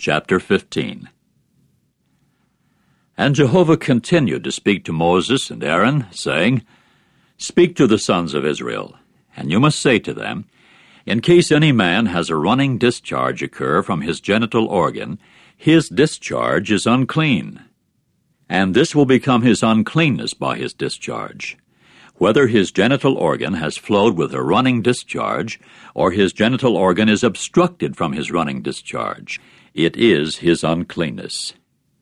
Chapter 15. And Jehovah continued to speak to Moses and Aaron, saying, Speak to the sons of Israel, and you must say to them, In case any man has a running discharge occur from his genital organ, his discharge is unclean. And this will become his uncleanness by his discharge. Whether his genital organ has flowed with a running discharge, or his genital organ is obstructed from his running discharge, it is his uncleanness.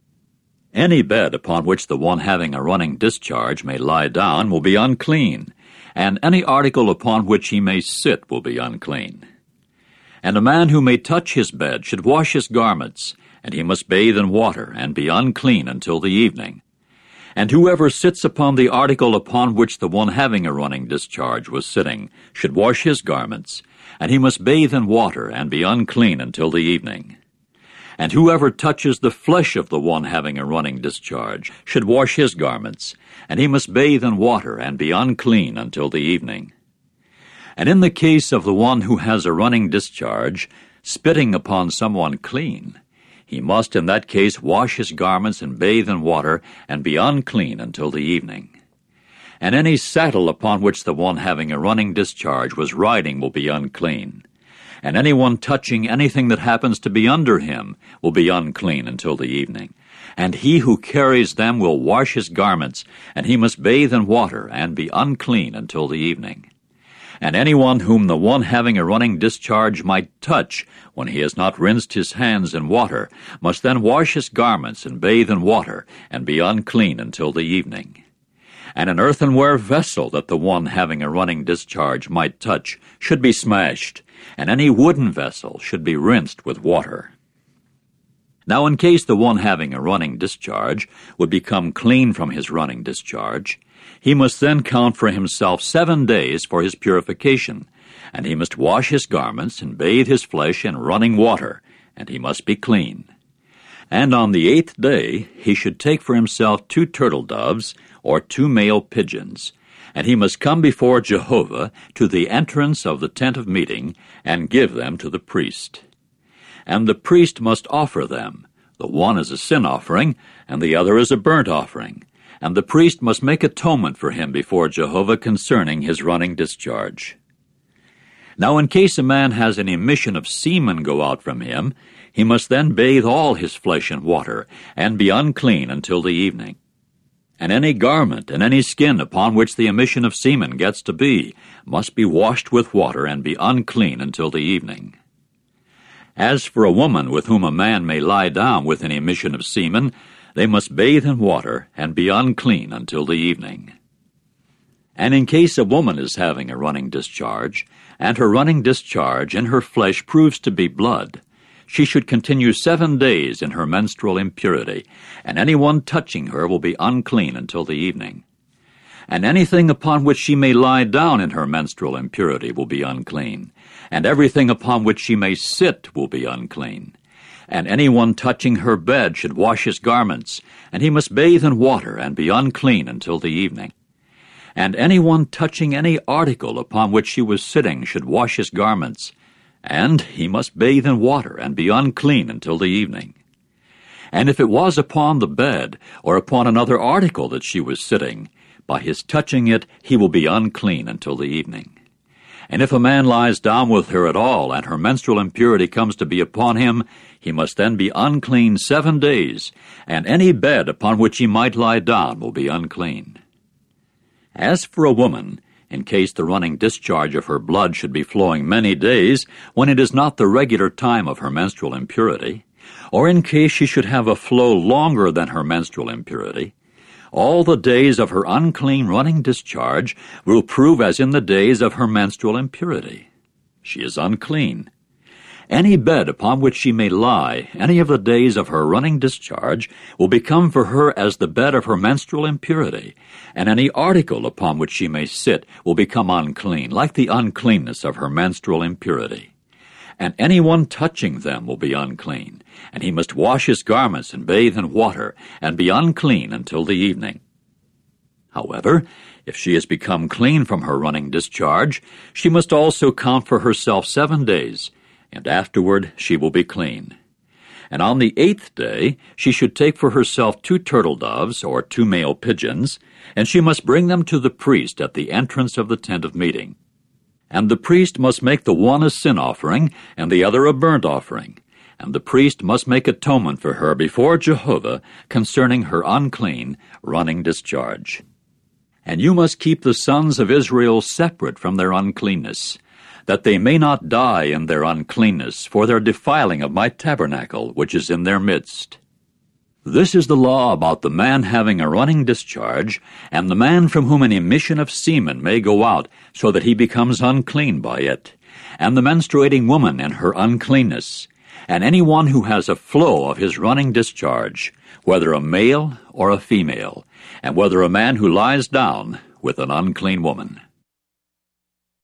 Any bed upon which the one having a running discharge may lie down will be unclean, and any article upon which he may sit will be unclean. And a man who may touch his bed should wash his garments, and he must bathe in water, and be unclean until the evening. And whoever sits upon the article upon which the one having a running discharge was sitting should wash his garments, and he must bathe in water, and be unclean until the evening. And whoever touches the flesh of the one having a running discharge should wash his garments, and he must bathe in water, and be unclean until the evening. And in the case of the one who has a running discharge, spitting upon someone clean, he must in that case wash his garments and bathe in water, and be unclean until the evening. And any saddle upon which the one having a running discharge was riding will be unclean. And anyone touching anything that happens to be under him will be unclean until the evening. And he who carries them will wash his garments, and he must bathe in water, and be unclean until the evening. And anyone whom the one having a running discharge might touch, when he has not rinsed his hands in water, must then wash his garments and bathe in water, and be unclean until the evening. And an earthenware vessel that the one having a running discharge might touch should be smashed, and any wooden vessel should be rinsed with water. Now in case the one having a running discharge would become clean from his running discharge, he must then count for himself 7 days for his purification, and he must wash his garments and bathe his flesh in running water, and he must be clean. And on the 8th day he should take for himself 2 turtle doves, or 2 male pigeons, and he must come before Jehovah to the entrance of the tent of meeting, and give them to the priest. And the priest must offer them, the one as a sin offering, and the other as a burnt offering, and the priest must make atonement for him before Jehovah concerning his running discharge. Now in case a man has an emission of semen go out from him, he must then bathe all his flesh in water, and be unclean until the evening. And any garment and any skin upon which the emission of semen gets to be must be washed with water, and be unclean until the evening. As for a woman with whom a man may lie down with an emission of semen, they must bathe in water, and be unclean until the evening. And in case a woman is having a running discharge, and her running discharge in her flesh proves to be blood, she should continue 7 days in her menstrual impurity, and anyone touching her will be unclean until the evening. And anything upon which she may lie down in her menstrual impurity will be unclean, and everything upon which she may sit will be unclean. And anyone touching her bed should wash his garments, and he must bathe in water, and be unclean until the evening. And anyone touching any article upon which she was sitting should wash his garments, and he must bathe in water, and be unclean until the evening. And if it was upon the bed, or upon another article that she was sitting, by his touching it he will be unclean until the evening. And if a man lies down with her at all, and her menstrual impurity comes to be upon him, he must then be unclean 7 days, and any bed upon which he might lie down will be unclean. As for a woman, in case the running discharge of her blood should be flowing many days, when it is not the regular time of her menstrual impurity, or in case she should have a flow longer than her menstrual impurity, all the days of her unclean running discharge will prove as in the days of her menstrual impurity. She is unclean. Any bed upon which she may lie any of the days of her running discharge will become for her as the bed of her menstrual impurity, and any article upon which she may sit will become unclean, like the uncleanness of her menstrual impurity. And anyone touching them will be unclean, and he must wash his garments and bathe in water, and be unclean until the evening. However, if she has become clean from her running discharge, she must also count for herself 7 days, and afterward she will be clean. And on the 8th day she should take for herself 2 turtle doves, or 2 male pigeons, and she must bring them to the priest at the entrance of the tent of meeting. And the priest must make the one a sin offering, and the other a burnt offering. And the priest must make atonement for her before Jehovah concerning her unclean running discharge. And you must keep the sons of Israel separate from their uncleanness, that they may not die in their uncleanness for their defiling of my tabernacle which is in their midst. This is the law about the man having a running discharge, and the man from whom an emission of semen may go out, so that he becomes unclean by it, and the menstruating woman in her uncleanness, and any one who has a flow of his running discharge, whether a male or a female, and whether a man who lies down with an unclean woman.